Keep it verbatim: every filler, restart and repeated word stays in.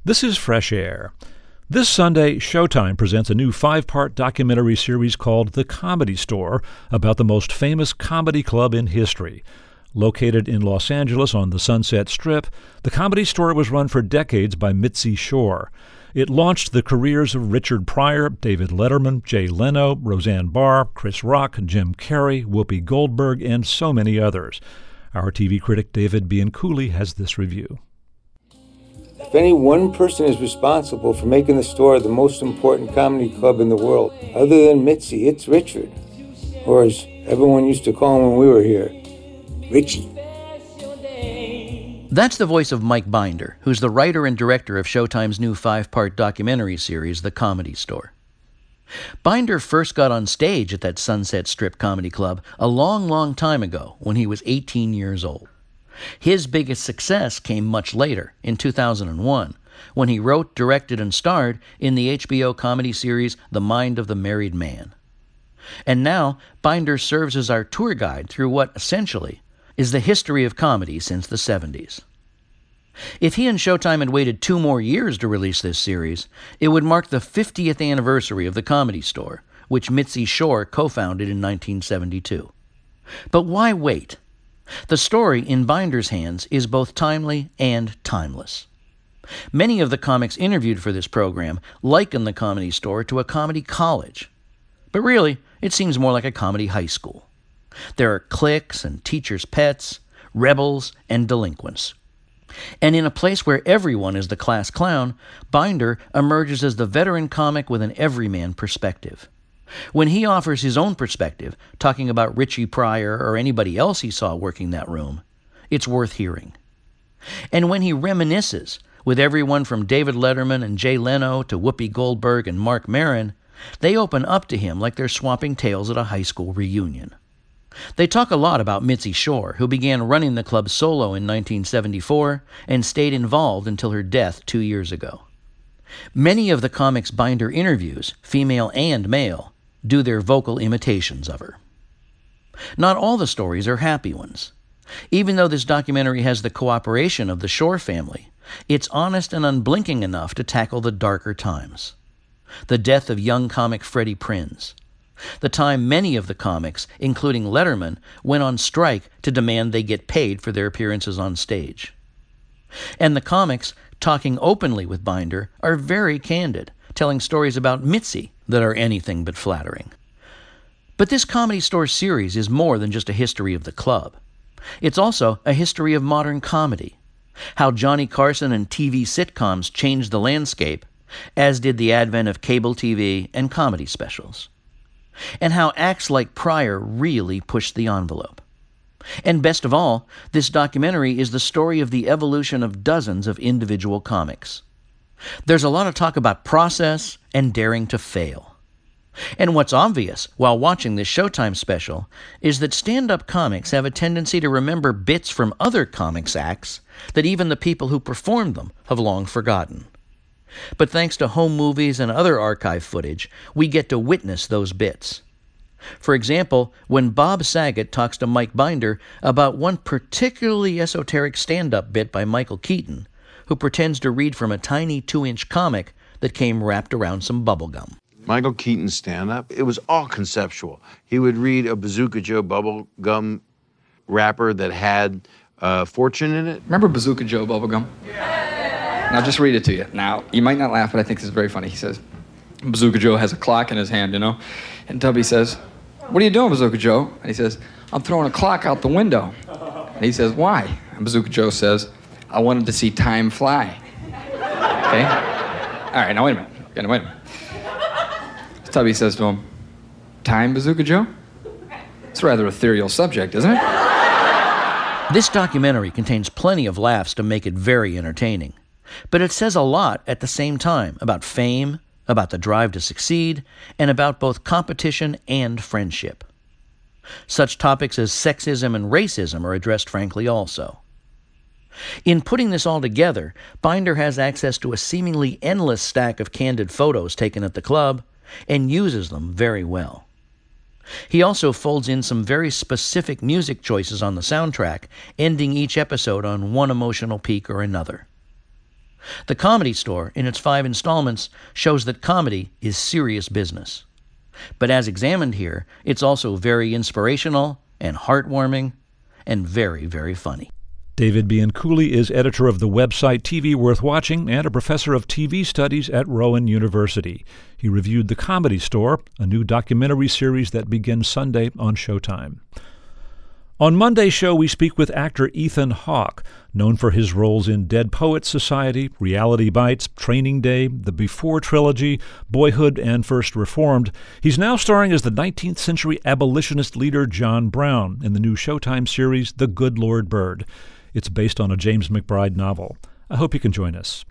This is Fresh Air. This Sunday, Showtime presents a new five-part documentary series called The Comedy Store about the most famous comedy club in history. Located in Los Angeles on the Sunset Strip, the Comedy Store was run for decades by Mitzi Shore. It launched the careers of Richard Pryor, David Letterman, Jay Leno, Roseanne Barr, Chris Rock, Jim Carrey, Whoopi Goldberg, and so many others. Our T V critic David Bianculli has this review. If any one person is responsible for making the Store the most important comedy club in the world, other than Mitzi, it's Richard. Or as everyone used to call him when we were here, Richie. That's the voice of Mike Binder, who's the writer and director of Showtime's new five-part documentary series, The Comedy Store. Binder first got on stage at that Sunset Strip comedy club a long, long time ago when he was eighteen years old. His biggest success came much later, in two thousand one, when he wrote, directed, and starred in the H B O comedy series The Mind of the Married Man. And now, Binder serves as our tour guide through what, essentially, is the history of comedy since the seventies. If he and Showtime had waited two more years to release this series, it would mark the fiftieth anniversary of the Comedy Store, which Mitzi Shore co-founded in nineteen seventy-two. But why wait? The story, in Binder's hands, is both timely and timeless. Many of the comics interviewed for this program liken the Comedy Store to a comedy college. But really, it seems more like a comedy high school. There are cliques and teachers' pets, rebels and delinquents. And in a place where everyone is the class clown, Binder emerges as the veteran comic with an everyman perspective. When he offers his own perspective, talking about Richie Pryor or anybody else he saw working that room, it's worth hearing. And when he reminisces, with everyone from David Letterman and Jay Leno to Whoopi Goldberg and Marc Maron, they open up to him like they're swapping tales at a high school reunion. They talk a lot about Mitzi Shore, who began running the club solo in nineteen seventy-four and stayed involved until her death two years ago. Many of the comics Binder interviews, female and male, do their vocal imitations of her. Not all the stories are happy ones. Even though this documentary has the cooperation of the Shore family, it's honest and unblinking enough to tackle the darker times. The death of young comic Freddie Prinze. The time many of the comics, including Letterman, went on strike to demand they get paid for their appearances on stage. And the comics, talking openly with Binder, are very candid, telling stories about Mitzi that are anything but flattering. But this Comedy Store series is more than just a history of the club. It's also a history of modern comedy, how Johnny Carson and T V sitcoms changed the landscape, as did the advent of cable T V and comedy specials, and how acts like Pryor really pushed the envelope. And best of all, this documentary is the story of the evolution of dozens of individual comics. There's a lot of talk about process and daring to fail. And what's obvious while watching this Showtime special is that stand-up comics have a tendency to remember bits from other comics acts that even the people who performed them have long forgotten. But thanks to home movies and other archive footage, we get to witness those bits. For example, when Bob Saget talks to Mike Binder about one particularly esoteric stand-up bit by Michael Keaton, who pretends to read from a tiny two-inch comic that came wrapped around some bubble gum. Michael Keaton's stand-up, it was all conceptual. He would read a Bazooka Joe bubble gum wrapper that had uh, fortune in it. Remember Bazooka Joe bubblegum? Yeah. Now just read it to you. Now, you might not laugh, but I think this is very funny. He says, Bazooka Joe has a clock in his hand, you know? And Tubby says, what are you doing, Bazooka Joe? And he says, I'm throwing a clock out the window. And he says, why? And Bazooka Joe says, I wanted to see time fly. Okay? All right, now wait a minute. Okay, now wait a minute. Tubby says to him, time, Bazooka Joe? It's a rather ethereal subject, isn't it? This documentary contains plenty of laughs to make it very entertaining. But it says a lot at the same time about fame, about the drive to succeed, and about both competition and friendship. Such topics as sexism and racism are addressed frankly also. In putting this all together, Binder has access to a seemingly endless stack of candid photos taken at the club and uses them very well. He also folds in some very specific music choices on the soundtrack, ending each episode on one emotional peak or another. The Comedy Store, in its five installments, shows that comedy is serious business. But as examined here, it's also very inspirational and heartwarming and very, very funny. David Bianculli is editor of the website T V Worth Watching and a professor of T V studies at Rowan University. He reviewed The Comedy Store, a new documentary series that begins Sunday on Showtime. On Monday's show, we speak with actor Ethan Hawke, known for his roles in Dead Poets Society, Reality Bites, Training Day, the Before trilogy, Boyhood, and First Reformed. He's now starring as the nineteenth century abolitionist leader John Brown in the new Showtime series The Good Lord Bird. It's based on a James McBride novel. I hope you can join us.